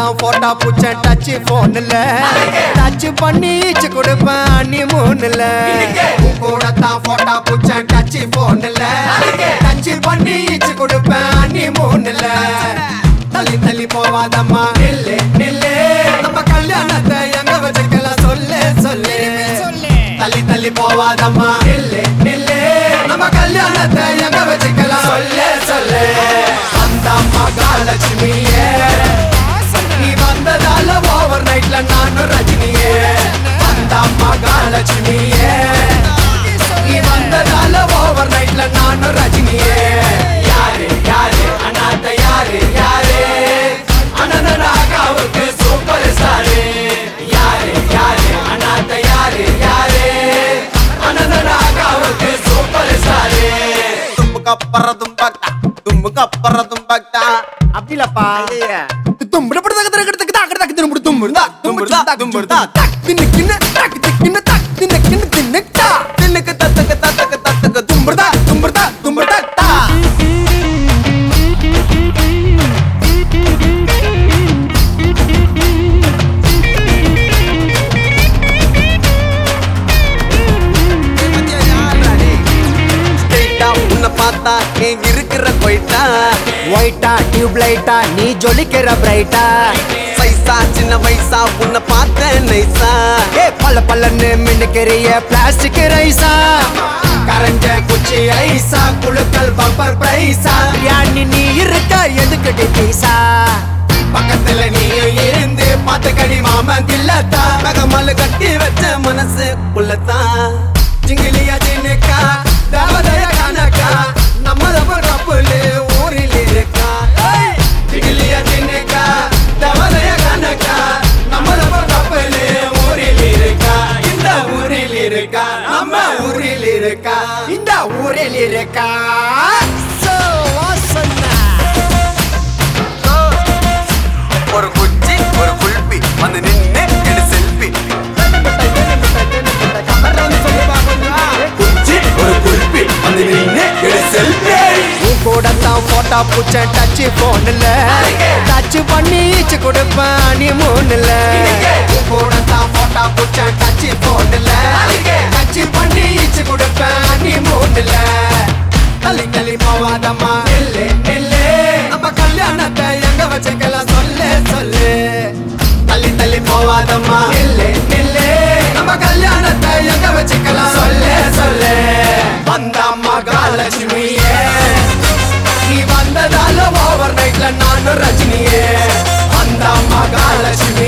தான் போட்டா பூச்ச டச் போன்ல டச் பண்ணி ஈச்சு கொடுப்பேன் நீ மூணுல கூட தான் போட்டா பூச்ச டச் போன்ல டச் பண்ணி ஈச்சு கொடுப்பேன் நீ மூணுல தள்ளி தள்ளி போவாதம்மா நில்லு நில்லு நம்ம கல்யாணத்தை எங்க வச்சுக்கலாம் சொல்லு சொல்லு தள்ளி தள்ளி போவாதம்மா நில்லு நில்லு நம்ம கல்யாணத்தை எங்க வச்சுக்கலாம் சொல்லு சொல்லு அந்த மகாலட்சுமியே நீ வந்ததால ஓவர் நைட்ல நானும் ரஜினியே அந்த மகாலட்சுமியே நீ வந்ததால ஓவர் நைட்ல நானும் ரஜினியே யாரு யாரு அனாத யாரு யாரு அனந்தராகாவுக்கு சூப்பர் ஸ்டாரு யாரு யாரு அனாத யாரு யாரு அனந்தராகாவுக்கு சூப்பர் ஸ்டாரு தும்புக்கப்புறதும் பக்தா தும்புக்கப்புறதும் பக்தா அப்படிலப்பா தும்புட படுதகதரகதகதா அகடதக திரும்புடு தும்புடா தும்புடா தும்புடா தக் தின்னுக்கின்ன தக் தின்னுக்கின்ன தக் தின்னுக்கின்ன தின்னுக்கா தின்னுக்க தத்தக தத்தக தத்தக தும்புடா தும்புடா தும்புடா தா பார்த்தா நீ இருக்கிற போயிட்டா ஒயிட்டா டியூப் லைட்டா நீ ஜொலிக்கிற பிரைட்டா சைஸா சின்ன வயசா உன்னை பார்த்த நைசா ஏ பல்ல பல்லன்னு மின்னுக்கிறிய பிளாஸ்டிக் ரைஸா கரஞ்ச குச்சி ஐசா குழுக்கள் பம்பர் பிரைஸா யானி நீ இருக்க எதுக்கு பைசா பக்கத்துல நீயும் இருந்து பார்த்து கடி மாமன் தில்லத்தா மகமால கட்டி வச்ச மனசு உள்ளத்தா ஜிங்கிலியா ஜினுக்கா தேவதைய கணக்கா நம்ம கப்புலு ஊரில் இருக்கா ஜிங்கிலியா ஜினுக்கா தேவதைய கணக்கா நம்ம கப்புலு ஊரில் இருக்கா இந்த ஊரில் இருக்கா நம்ம ஊரில் இருக்கா இந்த ஊரில் இருக்கா ஒரு குச்சி ஒரு குல்பி வந்து நின்னு எடு செல்ஃபி குச்சி ஒரு குல்பி வந்து நின்னு எடு செல்ஃபி நீ கூட தான் போட்டா பூச்ச டச் போன்ல டச் பண்ணி ஈச்சு கொடுப்பேன் நீ மூணுல நீ கூட தான் போட்டா பூச்ச டச் போன்ல டச் பண்ணி ஈச்சு கொடுப்பேன் நீ மூணுல தள்ளி தள்ளி போவாதம்மா நில்லு நில்லு நம்ம கல்யாணத்தை எங்க வச்சுக்கலாம் சொல்லு சொல்லு தள்ளி தள்ளி போவாதம்மா நில்லு நில்லு நம்ம கல்யாணத்தை எங்க வச்சுக்கலாம் சொல்லு சொல்லு வந்த மகாலட்சுமியே நீ வந்ததால ஓவர் நைட்ல நானும் ரஜினியே வந்த மகாலட்சுமி